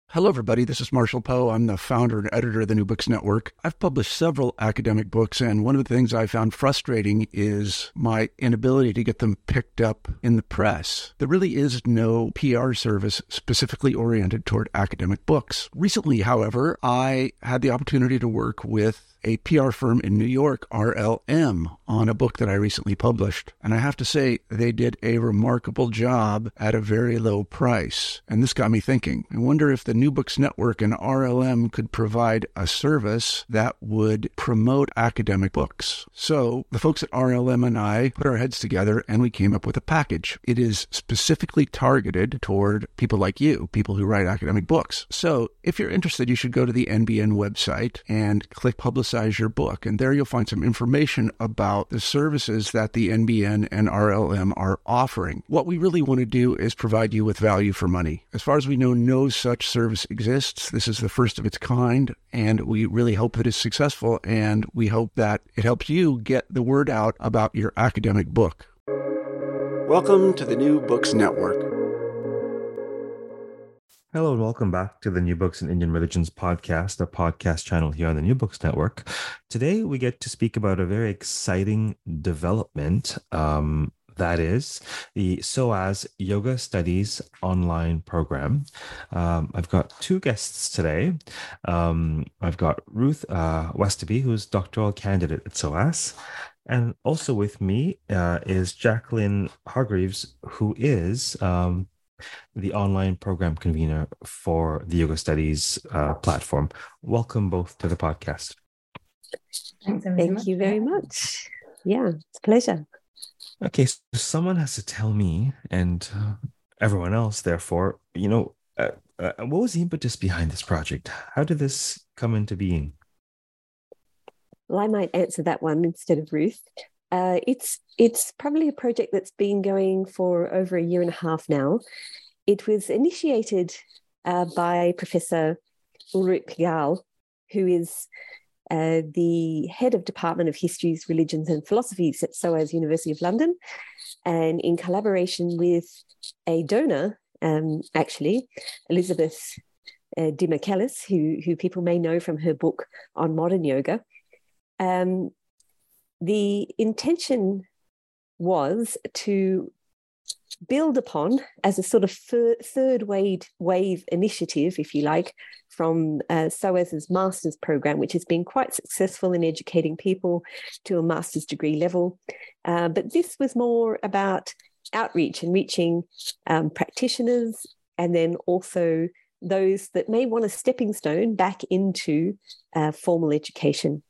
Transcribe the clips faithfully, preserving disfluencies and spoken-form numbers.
Hello, everybody. This is Marshall Poe. I'm the founder and editor of the New Books Network. I've published several academic books, and one of the things I found frustrating is my inability to get them picked up in the press. There really is no P R service specifically oriented toward academic books. Recently, however, I had the opportunity to work with a P R firm in New York, R L M, on a book that I recently published. And I have to say, they did a remarkable job at a very low price. And this got me thinking. I wonder if the New Books Network and R L M could provide a service that would promote academic books. So the folks at R L M and I put our heads together and we came up with a package. It is specifically targeted toward people like you, people who write academic books. So if you're interested, you should go to the N B N website and click Publicize your book. And there you'll find some information about the services that the N B N and R L M are offering. What we really want to do is provide you with value for money. As far as we know, no such service exists. This is the first of its kind, and we really hope that it's successful, and we hope that it helps you get the word out about your academic book. Welcome to the New Books Network. Hello and welcome back to the New Books in Indian Religions podcast, a podcast channel here on the New Books Network. Today we get to speak about a very exciting development, um, that is the S O A S Yoga Studies online program. Um, I've got two guests today. Um, I've got Ruth uh, Westaby, who's doctoral candidate at S O A S. And also with me uh, is Jacqueline Hargreaves, who is um, the online program convener for the Yoga Studies uh, platform. Welcome both to the podcast. Thank you very much. Yeah, it's a pleasure. Okay, so someone has to tell me and uh, everyone else, therefore, you know, uh, uh, what was the impetus behind this project? How did this come into being? Well, I might answer that one instead of Ruth. Uh, it's it's probably a project that's been going for over a year and a half now. It was initiated uh, by Professor Ulrich Pigalle, who is uh, the head of Department of Histories, Religions and Philosophies at S O A S University of London, and in collaboration with a donor, um, actually, Elizabeth uh, de Michaelis, who, who people may know from her book on modern yoga. Um, the intention was to build upon as a sort of fir- third wave, wave initiative, if you like, from uh, S O A S's master's program, which has been quite successful in educating people to a master's degree level. Uh, but this was more about outreach and reaching um, practitioners, and then also those that may want a stepping stone back into uh, formal education.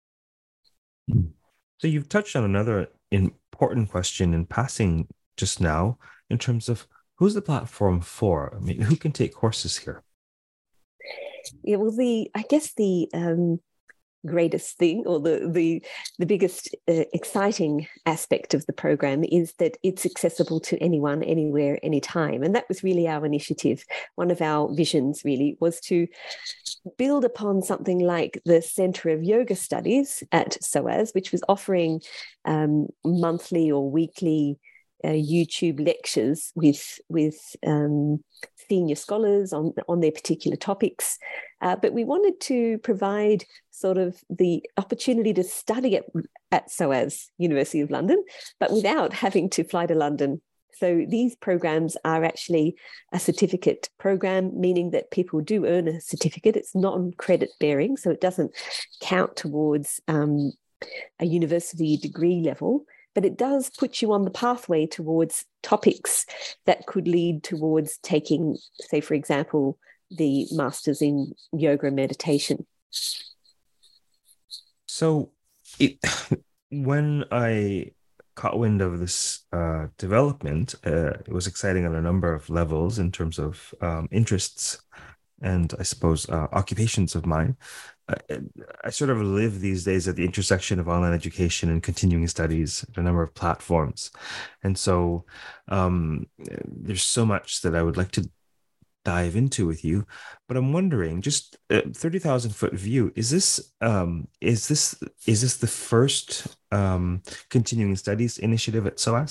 So you've touched on another important question in passing just now in terms of who's the platform for? I mean, who can take courses here? Yeah, well, the I guess the um, greatest thing, or the the the biggest uh, exciting aspect of the program is that it's accessible to anyone, anywhere, anytime, and that was really our initiative. One of our visions really was to build upon something like the Centre of Yoga Studies at S O A S, which was offering um, monthly or weekly uh, YouTube lectures with with um, senior scholars on, on their particular topics. Uh, but we wanted to provide sort of the opportunity to study at, at S O A S, University of London, but without having to fly to London. So these programs are actually a certificate program, meaning that people do earn a certificate. It's non-credit bearing, so it doesn't count towards um, a university degree level, but it does put you on the pathway towards topics that could lead towards taking, say, for example, the Masters in Yoga and Meditation. So it, when I caught wind of this uh, development, uh, it was exciting on a number of levels in terms of um, interests and I suppose uh, occupations of mine. I, I sort of live these days at the intersection of online education and continuing studies at a number of platforms. And so um, there's so much that I would like to dive into with you, but I'm wondering, just a thirty thousand foot view, is this um is this is this the first um continuing studies initiative at S O A S?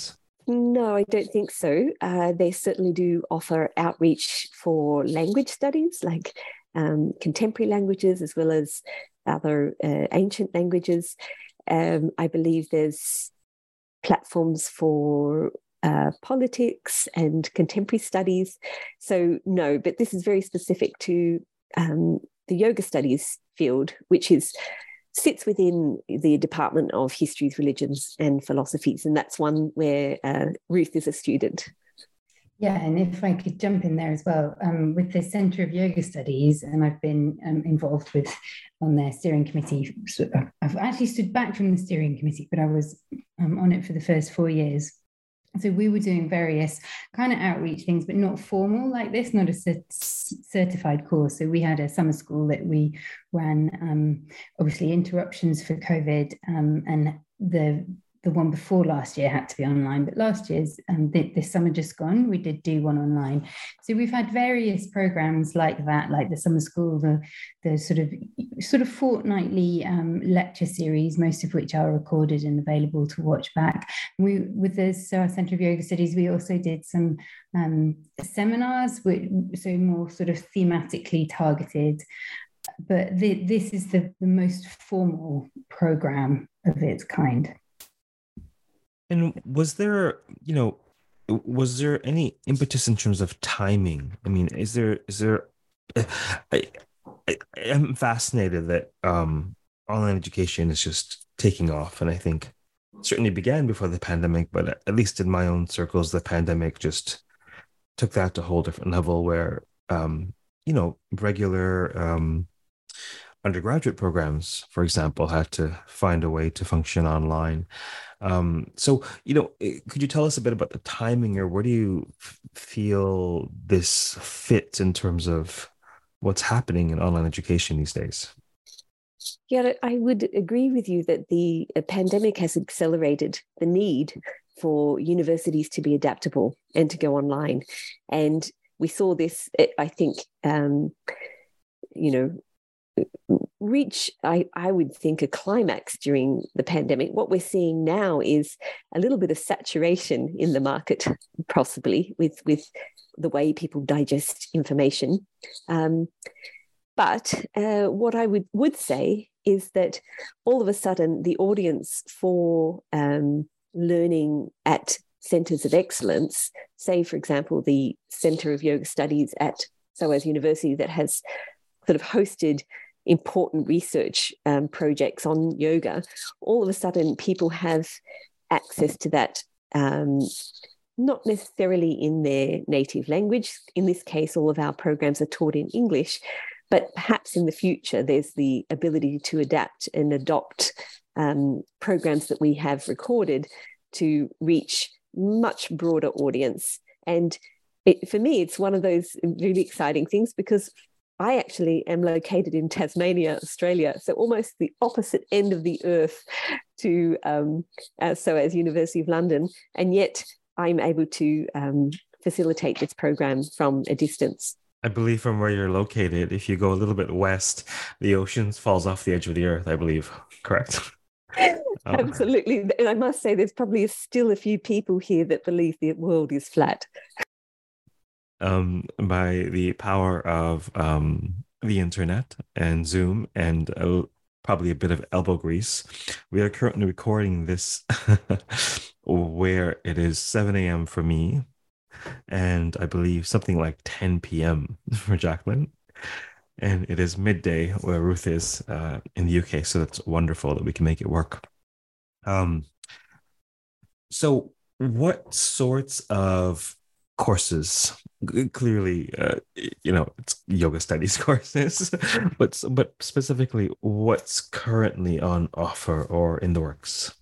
No, I don't think so. Uh, they certainly do offer outreach for language studies, like um, contemporary languages as well as other uh, ancient languages. Um, I believe there's platforms for uh, politics and contemporary studies. So no, but this is very specific to um, the yoga studies field, which is sits within the Department of Histories, Religions and Philosophies. And that's one where uh, Ruth is a student. Yeah, and if I could jump in there as well, um, with the Centre of Yoga Studies, and I've been um, involved with on their steering committee. So I've actually stood back from the steering committee, but I was um, on it for the first four years. So we were doing various kind of outreach things, but not formal like this, not a cert- certified course. So we had a summer school that we ran, um, obviously interruptions for COVID, um, and the the one before last year had to be online, but last year's, um, this summer just gone, we did do one online. So we've had various programs like that, like the summer school, the, the sort of sort of fortnightly um, lecture series, most of which are recorded and available to watch back. We, with the uh, Centre of Yoga Studies, we also did some um, seminars, which, so more sort of thematically targeted. But the, this is the, the most formal program of its kind. And was there, you know, was there any impetus in terms of timing? I mean, is there, is there, I, I am fascinated that um, online education is just taking off. And I think it certainly began before the pandemic, but at least in my own circles, the pandemic just took that to a whole different level where, um, you know, regular um, undergraduate programs, for example, had to find a way to function online. Um, so, you know, could you tell us a bit about the timing, or where do you f- feel this fits in terms of what's happening in online education these days? Yeah, I would agree with you that the pandemic has accelerated the need for universities to be adaptable and to go online. And we saw this, I think, um, you know, reach, I, I would think, a climax during the pandemic. What we're seeing now is a little bit of saturation in the market, possibly, with, with the way people digest information. Um, but uh, what I would, would say is that all of a sudden the audience for um, learning at centres of excellence, say, for example, the Centre of Yoga Studies at SOAS University that has sort of hosted important research um, projects on yoga, all of a sudden people have access to that, um, not necessarily in their native language. In this case, all of our programs are taught in English, but perhaps in the future there's the ability to adapt and adopt um, programs that we have recorded to reach much broader audience. And it, for me, it's one of those really exciting things because I actually am located in Tasmania, Australia, so almost the opposite end of the earth to um, uh, SOAS University of London, and yet I'm able to um, facilitate this program from a distance. I believe from where you're located, if you go a little bit west, the ocean falls off the edge of the earth, I believe. Correct? Absolutely. And I must say there's probably still a few people here that believe the world is flat. Um, by the power of um, the internet and Zoom and uh, probably a bit of elbow grease, we are currently recording this where it is seven a.m. for me, and I believe something like ten p.m. for Jacqueline. And it is midday where Ruth is uh, in the U K, so that's wonderful that we can make it work. Um, so what sorts of courses, clearly, uh, you know, it's yoga studies courses, but but specifically, what's currently on offer or in the works?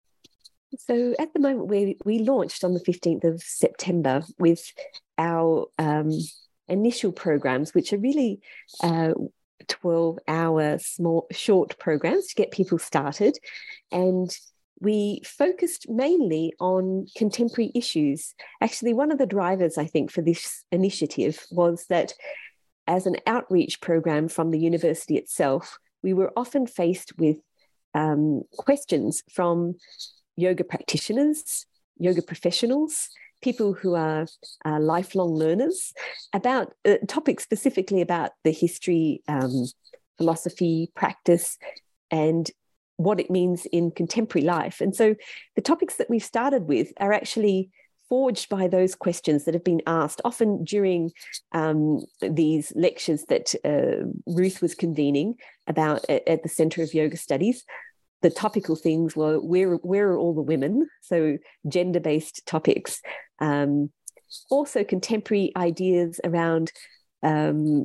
So at the moment, we we launched on the fifteenth of September with our um, initial programs, which are really uh, twelve-hour small short programs to get people started, and we focused mainly on contemporary issues. Actually, one of the drivers, I think, for this initiative was that as an outreach program from the university itself, we were often faced with um, questions from yoga practitioners yoga professionals, people who are uh, lifelong learners, about uh, topics specifically about the history, um, philosophy, practice, and what it means in contemporary life. And so the topics that we've started with are actually forged by those questions that have been asked, often during um, these lectures that uh, Ruth was convening about at, at the Centre of Yoga Studies. The topical things were, where, where are all the women? So gender-based topics. Um, also contemporary ideas around um,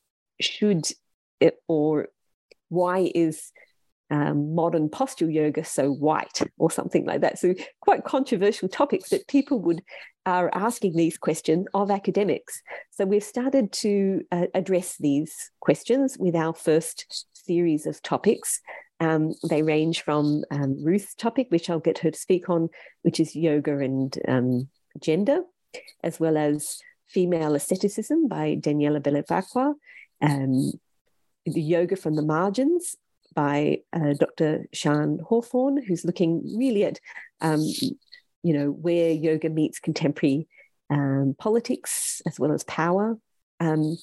should it, or why is Um, modern postural yoga so white, or something like that. So quite controversial topics that people would are asking these questions of academics. So we've started to uh, address these questions with our first series of topics. Um, they range from um, Ruth's topic, which I'll get her to speak on, which is yoga and um, gender, as well as female asceticism by Daniela Belevacqua, um, the yoga from the margins by uh, Doctor Sian Hawthorne, who's looking really at, um, you know, where yoga meets contemporary um, politics as well as power. Um,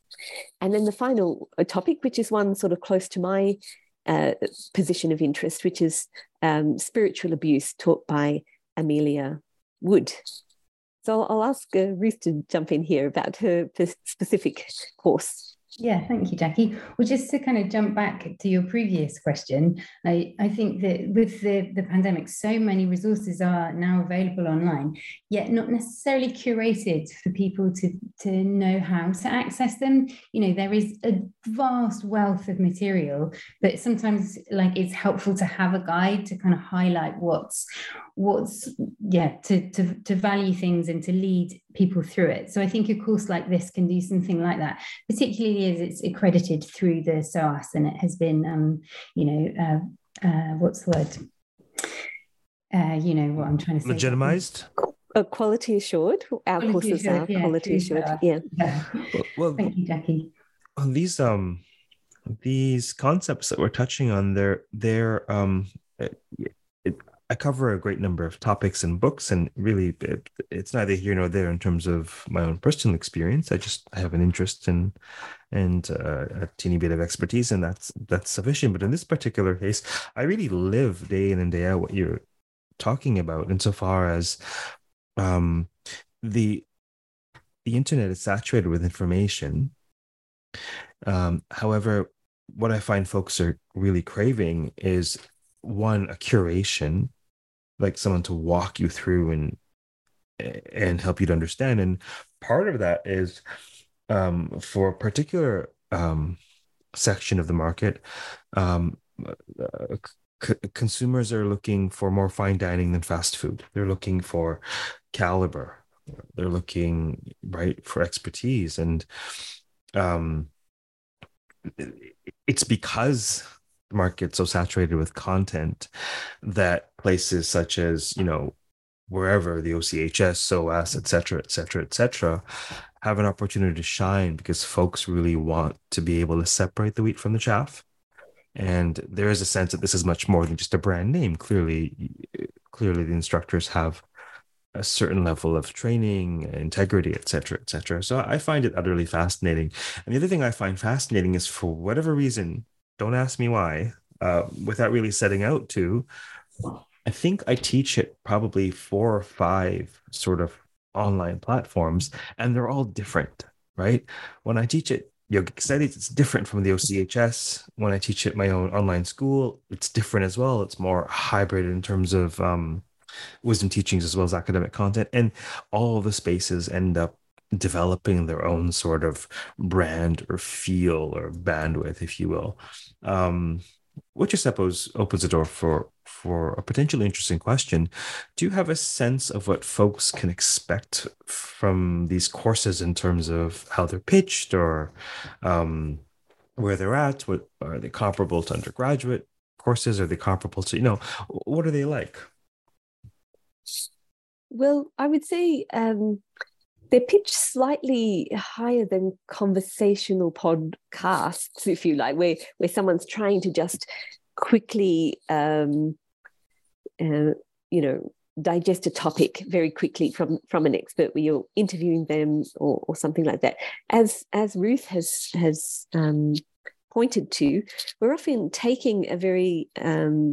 and then the final topic, which is one sort of close to my uh, position of interest, which is um, spiritual abuse, taught by Amelia Wood. So I'll, I'll ask uh, Ruth to jump in here about her specific course. Yeah, thank you, Jackie. Well, just to kind of jump back to your previous question, I, I think that with the, the pandemic, so many resources are now available online, yet not necessarily curated for people to, to know how to access them. You know, there is a vast wealth of material, but sometimes like it's helpful to have a guide to kind of highlight what's, what's yeah, to, to, to value things and to lead people through it. So I think a course like this can do something like that, particularly as it's accredited through the S O A S and it has been, um, you know, uh, uh, what's the word? Uh, you know what I'm trying to say. Legitimized? Uh, quality assured. Our quality courses assured, are yeah, quality assured. Yeah. yeah. Well, well, thank you, Jackie. These um, these concepts that we're touching on, they're they're um, it, it, I cover a great number of topics and books, and really, it, it's neither here nor there in terms of my own personal experience. I just I have an interest in and uh, a teeny bit of expertise, and that's that's sufficient. But in this particular case, I really live day in and day out what you're talking about, insofar as um, the the internet is saturated with information. Um, however, what I find folks are really craving is, one, a curation, like someone to walk you through and and help you to understand. And part of that is um, for a particular um, section of the market, um, uh, c- consumers are looking for more fine dining than fast food. They're looking for caliber. They're looking, right, for expertise. And um, it's because the market's so saturated with content that places such as, you know, wherever the O C H S, S O A S, et cetera, et cetera, et cetera, have an opportunity to shine, because folks really want to be able to separate the wheat from the chaff. And there is a sense that this is much more than just a brand name. Clearly, clearly the instructors have a certain level of training, integrity, et cetera, et cetera. So I find it utterly fascinating. And the other thing I find fascinating is, for whatever reason, don't ask me why, uh, without really setting out to, I think I teach it probably four or five sort of online platforms, and they're all different, right? When I teach it Yogic Studies, it's different from the O C H S. When I teach at my own online school, it's different as well. It's more hybrid in terms of um, wisdom teachings as well as academic content. And all the spaces end up developing their own sort of brand or feel or bandwidth, if you will, um, which I suppose opens the door for for a potentially interesting question. Do you have a sense of what folks can expect from these courses in terms of how they're pitched, or um, where they're at? What are they comparable to undergraduate courses? Are they comparable to, you know, what are they like? Well, I would say um, they're pitched slightly higher than conversational podcasts, if you like, where where someone's trying to just quickly, um, uh, you know, digest a topic very quickly from, from an expert where you're interviewing them or, or something like that. As, as Ruth has, has um, pointed to, we're often taking a very um,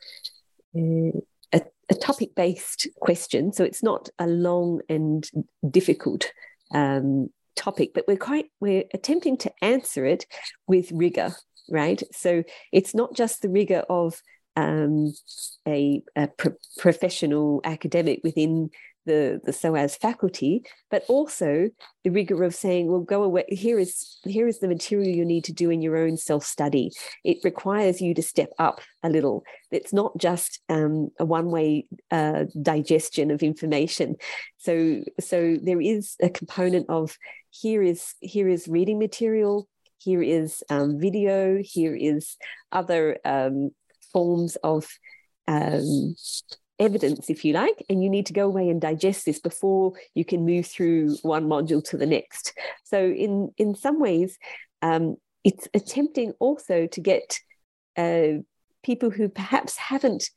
uh, a, a topic-based question, so it's not a long and difficult um, topic, but we're quite we're attempting to answer it with rigor, right? So it's not just the rigor of um, a, a pro- professional academic within the, the SOAS faculty, but also the rigor of saying, well, go away, here is here is the material you need to do in your own self-study. It requires you to step up a little. It's not just um, a one-way uh, digestion of information. So, so there is a component of here is here is reading material, here is um, video, here is other um, forms of um, evidence, if you like, and you need to go away and digest this before you can move through one module to the next. So in, in some ways, um, it's attempting also to get uh, people who perhaps haven't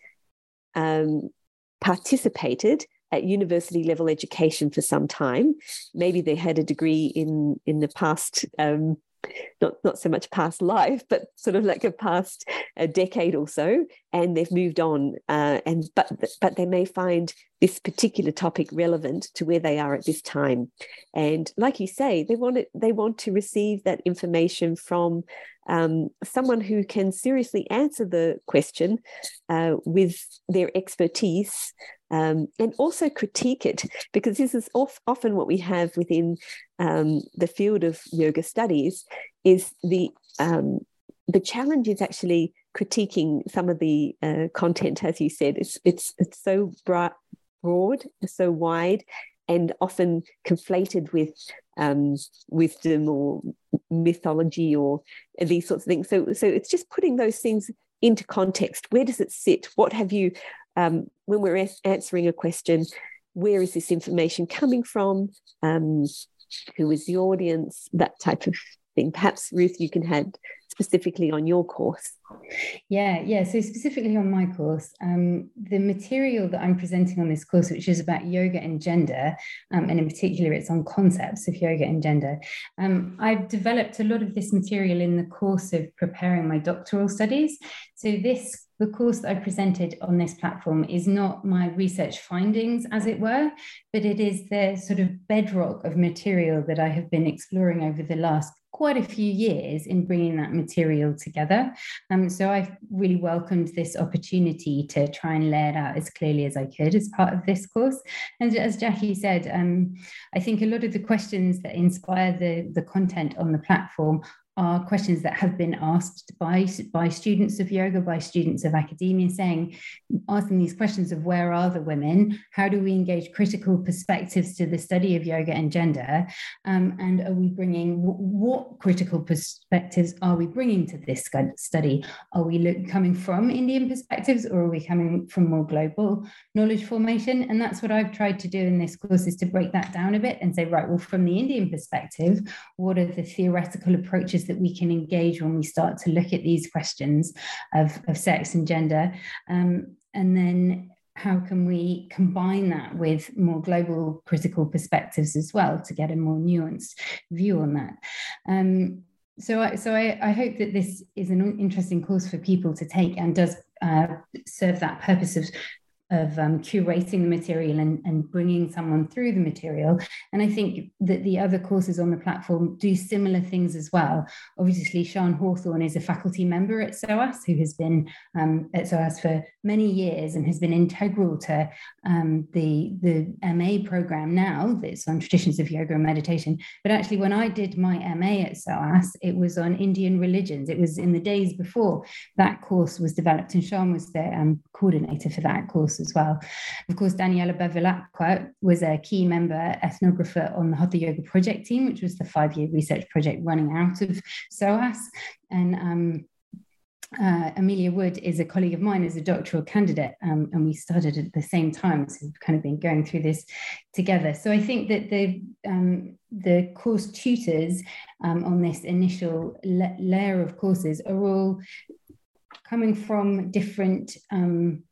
um, participated at university level education for some time. Maybe they had a degree in, in the past um, Not, not so much past life, but sort of like a past a decade or so, and they've moved on. Uh, and but but they may find this particular topic relevant to where they are at this time. And like you say, they want it. They want to receive that information from um, someone who can seriously answer the question uh, with their expertise. Um, and also critique it, because this is off, often what we have within um, the field of yoga studies is the um, the challenge is actually critiquing some of the uh, content, as you said. It's it's it's so broad, broad, so wide, and often conflated with um, wisdom or mythology or these sorts of things. So so it's just putting those things into context. Where does it sit? What have you? Um, when we're a- answering a question, where is this information coming from? Um, who is the audience? That type of thing. Perhaps, Ruth, you can add specifically on your course. Yeah, yeah. So specifically on my course, um, the material that I'm presenting on this course, which is about yoga and gender, um, and in particular, it's on concepts of yoga and gender. Um, I've developed a lot of this material in the course of preparing my doctoral studies. So this the course that I presented on this platform is not my research findings, as it were, but it is the sort of bedrock of material that I have been exploring over the last quite a few years in bringing that material together. Um, so I've really welcomed this opportunity to try and lay it out as clearly as I could as part of this course. And as Jackie said, um, I think a lot of the questions that inspire the, the content on the platform are questions that have been asked by, by students of yoga, by students of academia, saying, asking these questions of where are the women? How do we engage critical perspectives to the study of yoga and gender? Um, and are we bringing, what critical perspectives are we bringing to this study? Are we look, coming from Indian perspectives, or are we coming from more global knowledge formation? And that's what I've tried to do in this course, is to break that down a bit and say, right, well, from the Indian perspective, what are the theoretical approaches that we can engage when we start to look at these questions of, of sex and gender? Um, and then how can we combine that with more global critical perspectives as well to get a more nuanced view on that? Um, so I, so I, I hope that this is an interesting course for people to take and does uh, serve that purpose of of um, curating the material and, and bringing someone through the material. And I think that the other courses on the platform do similar things as well. Obviously, Sian Hawthorne is a faculty member at SOAS, who has been um, at SOAS for many years and has been integral to um, the, the M A program now that's on traditions of yoga and meditation. But actually, when I did my M A at SOAS, it was on Indian religions. It was in the days before that course was developed, and Sian was the um, coordinator for that course as well. Of course, Daniela Bevilacqua was a key member ethnographer on the Hatha Yoga project team, which was the five-year research project running out of SOAS. And um, uh, Amelia Wood is a colleague of mine as a doctoral candidate, um, and we started at the same time, so we've kind of been going through this together. So I think that the um, the course tutors um, on this initial la- layer of courses are all coming from different um,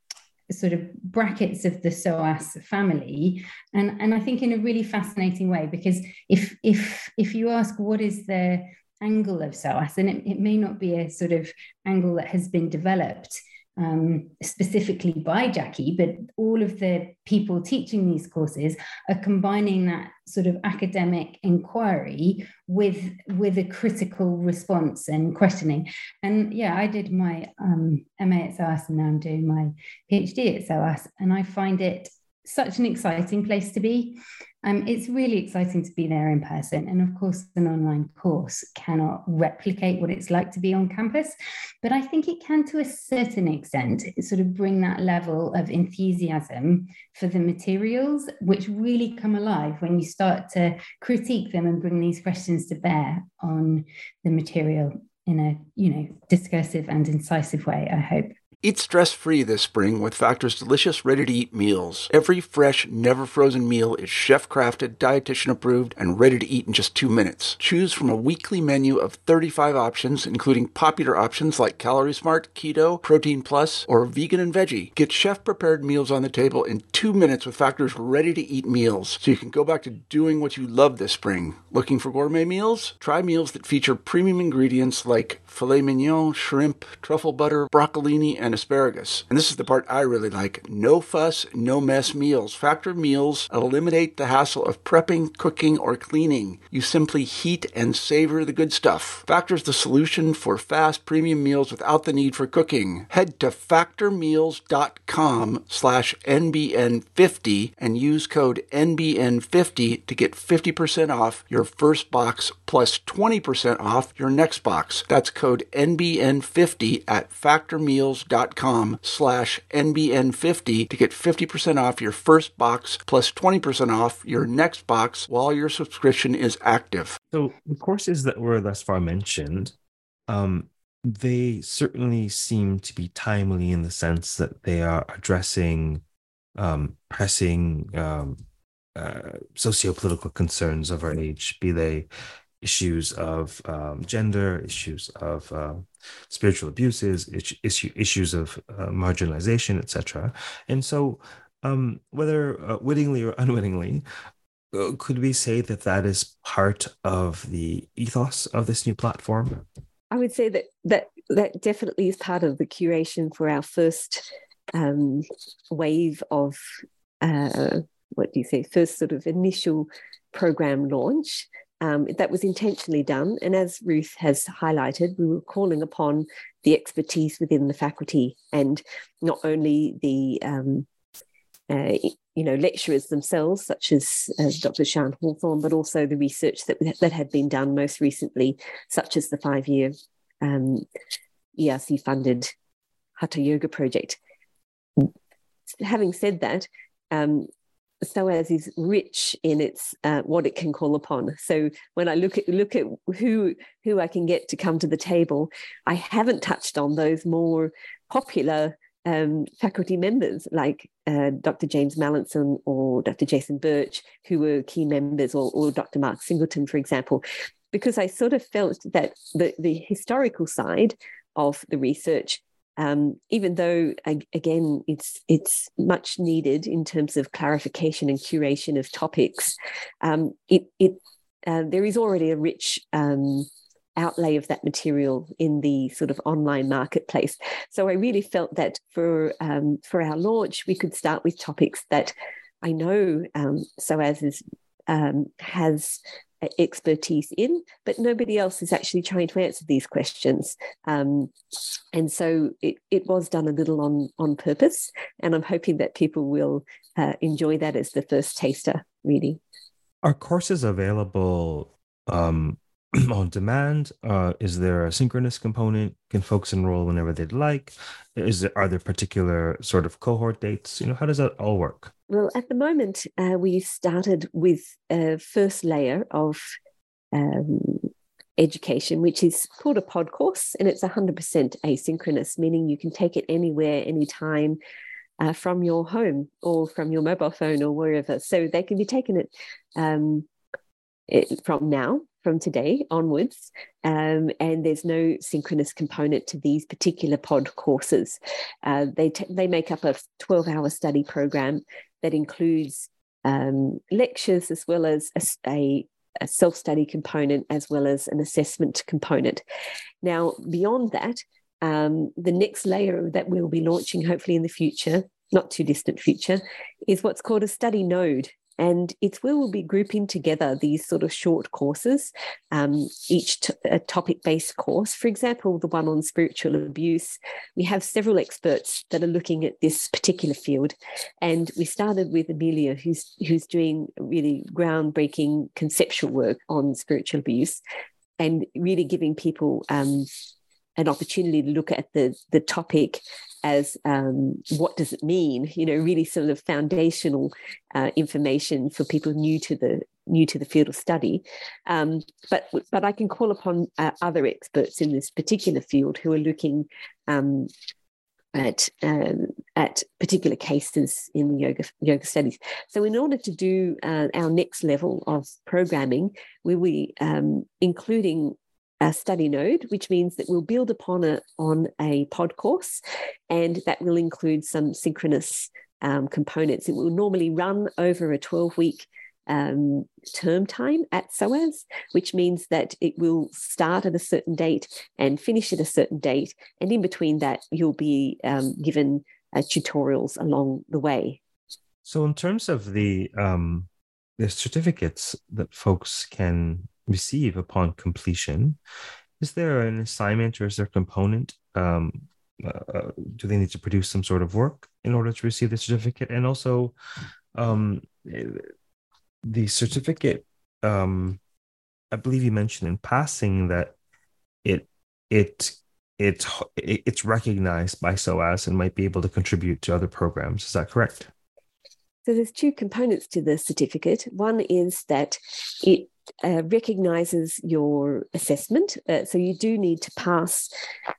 sort of brackets of the SOAS family, and, and I think in a really fascinating way, because if if if you ask what is the angle of SOAS, and it, it may not be a sort of angle that has been developed um, specifically by Jackie, but all of the people teaching these courses are combining that sort of academic inquiry with with a critical response and questioning. And yeah, I did my um, M A at SOAS, and now I'm doing my PhD at SOAS, and I find it such an exciting place to be. Um, it's really exciting to be there in person. And of course, an online course cannot replicate what it's like to be on campus. But I think it can, to a certain extent, sort of bring that level of enthusiasm for the materials, which really come alive when you start to critique them and bring these questions to bear on the material in a, you know, discursive and incisive way, I hope. Eat stress-free this spring with Factor's delicious, ready-to-eat meals. Every fresh, never-frozen meal is chef-crafted, dietitian-approved, and ready to eat in just two minutes. Choose from a weekly menu of thirty-five options, including popular options like Calorie Smart, Keto, Protein Plus, or Vegan and Veggie. Get chef-prepared meals on the table in two minutes with Factor's ready-to-eat meals, so you can go back to doing what you love this spring. Looking for gourmet meals? Try meals that feature premium ingredients like filet mignon, shrimp, truffle butter, broccolini, and asparagus. And this is the part I really like. No fuss, no mess meals. Factor meals eliminate the hassle of prepping, cooking, or cleaning. You simply heat and savor the good stuff. Factor's the solution for fast premium meals without the need for cooking. Head to factormeals.com slash NBN50 and use code N B N fifty to get fifty percent off your first box plus twenty percent off your next box. That's code N B N fifty at factormeals.com slash NBN50 to get fifty percent off your first box plus twenty percent off your next box while your subscription is active. So the courses that were thus far mentioned, um, they certainly seem to be timely in the sense that they are addressing um, pressing um, uh, socio-political concerns of our age, be they issues of um, gender, issues of uh, spiritual abuses, issue, issues of uh, marginalization, et cetera. And so, um, whether uh, wittingly or unwittingly, uh, could we say that that is part of the ethos of this new platform? I would say that that that definitely is part of the curation for our first um, wave of uh, what do you say? First sort of initial program launch. Um, that was intentionally done. And as Ruth has highlighted, we were calling upon the expertise within the faculty, and not only the um, uh, you know, lecturers themselves, such as, as Doctor Sian Hawthorne, but also the research that, that had been done most recently, such as the five-year um, E R C-funded Hatha Yoga project. Having said that, um, SOAS is rich in its uh, what it can call upon. So when I look at look at who who I can get to come to the table, I haven't touched on those more popular um, faculty members like uh, Doctor James Mallinson or Doctor Jason Birch, who were key members, or, or Doctor Mark Singleton, for example, because I sort of felt that the, the historical side of the research, Um, even though, again, it's it's much needed in terms of clarification and curation of topics, um, it it uh, there is already a rich um, outlay of that material in the sort of online marketplace. So I really felt that for um, for our launch, we could start with topics that I know um, SOAS is, um, has expertise in, but nobody else is actually trying to answer these questions. Um, and so it, it was done a little on, on purpose, and I'm hoping that people will uh, enjoy that as the first taster, really. Are courses available um, on demand? Uh, is there a synchronous component? Can folks enroll whenever they'd like? Is there, are there particular sort of cohort dates? You know, how does that all work? Well, at the moment, uh, we started with a first layer of um, education, which is called a pod course, and it's one hundred percent asynchronous, meaning you can take it anywhere, anytime, uh, from your home or from your mobile phone or wherever. So they can be taken it, um, it from now, from today onwards, um, and there's no synchronous component to these particular pod courses. Uh, they t- they make up a twelve-hour study program that includes um, lectures as well as a, a, a self-study component as well as an assessment component. Now, beyond that, um, the next layer that we'll be launching hopefully in the future, not too distant future, is what's called a study node. And it's where we'll be grouping together these sort of short courses, um, each t- a topic-based course. For example, the one on spiritual abuse, we have several experts that are looking at this particular field. And we started with Amelia, who's, who's doing really groundbreaking conceptual work on spiritual abuse and really giving people um, an opportunity to look at the, the topic as um, what does it mean, you know, really sort of foundational uh, information for people new to the new to the field of study. Um, but but I can call upon uh, other experts in this particular field who are looking um, at um, at particular cases in the yoga yoga studies. So in order to do uh, our next level of programming, we will be um, including a study node, which means that we'll build upon it on a pod course, and that will include some synchronous um, components. It will normally run over a twelve-week um, term time at S O A S, which means that it will start at a certain date and finish at a certain date, and in between that, you'll be um, given uh, tutorials along the way. So in terms of the um, the certificates that folks can receive upon completion, is there an assignment or is there a component? Um, uh, do they need to produce some sort of work in order to receive the certificate? And also, um, the certificate, um, I believe you mentioned in passing that it it it it's recognized by S O A S and might be able to contribute to other programs. Is that correct? So there's two components to the certificate. One is that it Uh, recognizes your assessment. Uh, so you do need to pass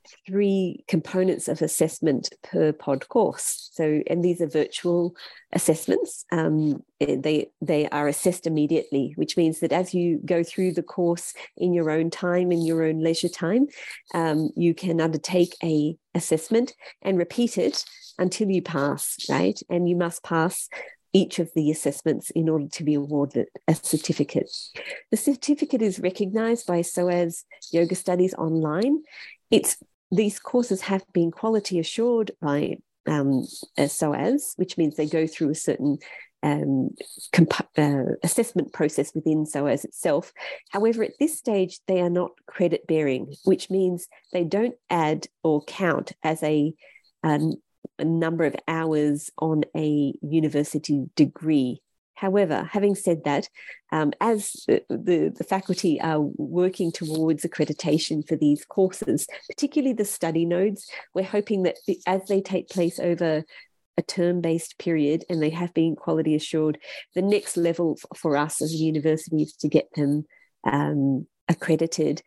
three components of assessment per pod course. So, and these are virtual assessments. Um, they, they are assessed immediately, which means that as you go through the course in your own time, in your own leisure time, um, you can undertake a assessment and repeat it until you pass, right? And you must pass each of the assessments in order to be awarded a certificate. The certificate is recognised by S O A S Yoga Studies Online. It's these courses have been quality assured by um, S O A S, which means they go through a certain um, comp- uh, assessment process within S O A S itself. However, at this stage, they are not credit bearing, which means they don't add or count as a um, a number of hours on a university degree. However, having said that, um, as the, the, the faculty are working towards accreditation for these courses, particularly the study nodes, we're hoping that as they take place over a term-based period and they have been quality assured, the next level for us as a university is to get them um, accredited.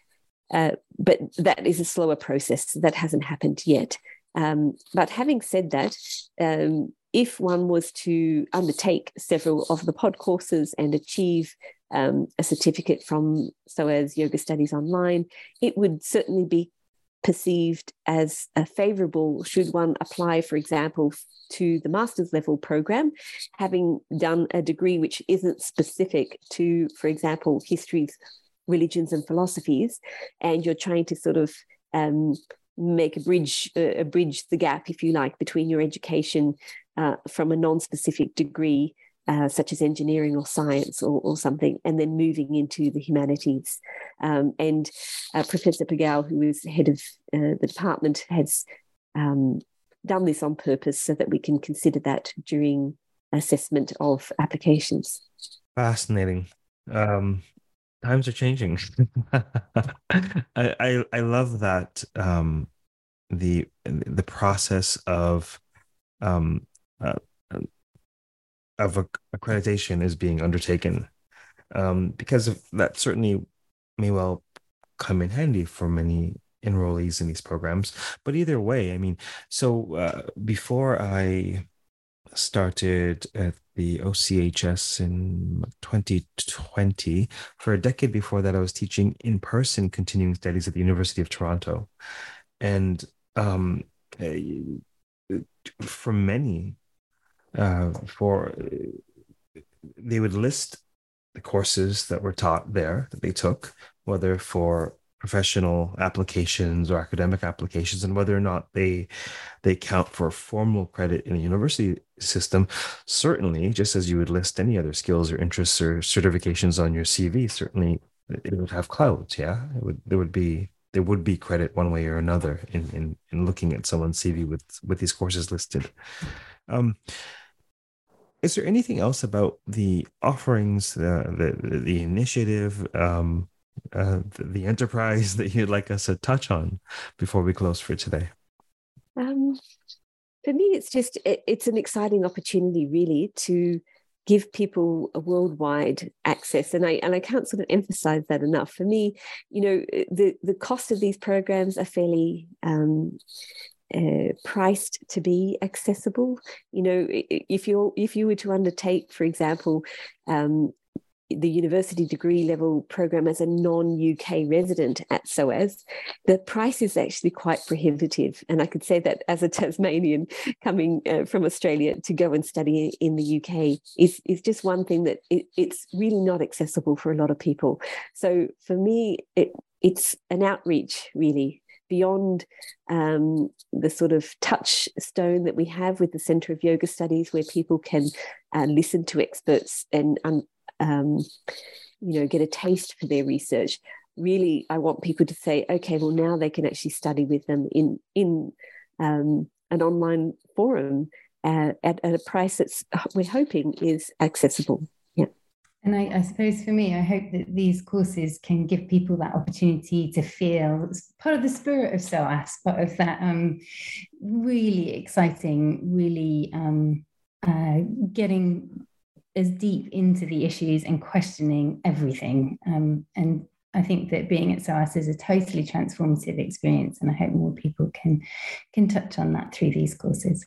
Uh, but that is a slower process. That hasn't happened yet. Um, but having said that, um, if one was to undertake several of the pod courses and achieve um, a certificate from S O A S Yoga Studies Online, it would certainly be perceived as a favourable should one apply, for example, to the master's level program, having done a degree which isn't specific to, for example, histories, religions and philosophies, and you're trying to sort of um, make a bridge, uh, a bridge the gap, if you like, between your education uh, from a non-specific degree, uh, such as engineering or science or, or something, and then moving into the humanities. Um, and uh, Professor Pagal, who is head of uh, the department, has um, done this on purpose so that we can consider that during assessment of applications. Fascinating. Um, times are changing. I, I I love that um, the the process of um, uh, of accreditation is being undertaken, um, because of that certainly may well come in handy for many enrollees in these programs. But either way, I mean, so uh, before I started at the O C H S in twenty twenty. For a decade before that, I was teaching in-person continuing studies at the University of Toronto. And um, for many, uh, for they would list the courses that were taught there that they took, whether for professional applications or academic applications, and whether or not they they count for formal credit in a university system. Certainly, just as you would list any other skills or interests or certifications on your C V, certainly it would have clouds. Yeah, it would there would be there would be credit one way or another in in, in looking at someone's C V with with these courses listed. Um, is there anything else about the offerings, the the, the initiative, um, uh, the, the enterprise that you'd like us to touch on before we close for today? Um, for me, it's just it, it's an exciting opportunity, really, to give people a worldwide access, and I and I can't sort of emphasize that enough. For me, you know, the the cost of these programs are fairly um, Uh, priced to be accessible. You know, if you if you were to undertake, for example, um, the university degree level program as a non-U K resident at SOAS, the price is actually quite prohibitive. And I could say that as a Tasmanian coming uh, from Australia to go and study in the U K is, is just one thing that it, it's really not accessible for a lot of people. So for me, it, it's an outreach, really, beyond um, the sort of touchstone that we have with the Centre of Yoga Studies, where people can uh, listen to experts and um, um, you know, get a taste for their research. Really, I want people to say, okay, well, now they can actually study with them in in um, an online forum uh, at, at a price that's, we're hoping, is accessible. Yeah. And I, I suppose for me, I hope that these courses can give people that opportunity to feel part of the spirit of SOAS, part of that um, really exciting, really um, uh, getting as deep into the issues and questioning everything. Um, and I think that being at SOAS is a totally transformative experience, and I hope more people can can touch on that through these courses.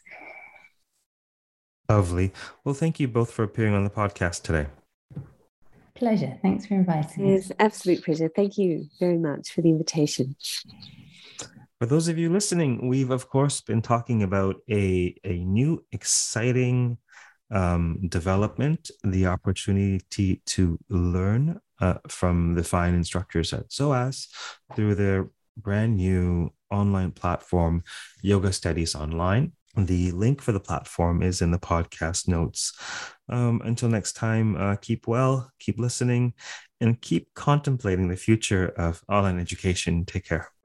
Lovely. Well, thank you both for appearing on the podcast today. Pleasure. Thanks for inviting us. It's absolute pleasure. Thank you very much for the invitation. For those of you listening, we've, of course, been talking about a, a new, exciting um, development, the opportunity to learn uh, from the fine instructors at SOAS through their brand new online platform, Yoga Studies Online. The link for the platform is in the podcast notes. Um, until next time, uh, keep well, keep listening, and keep contemplating the future of online education. Take care.